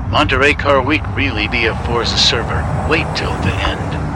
Monterey Car Week really be a Forza server. Wait till the end.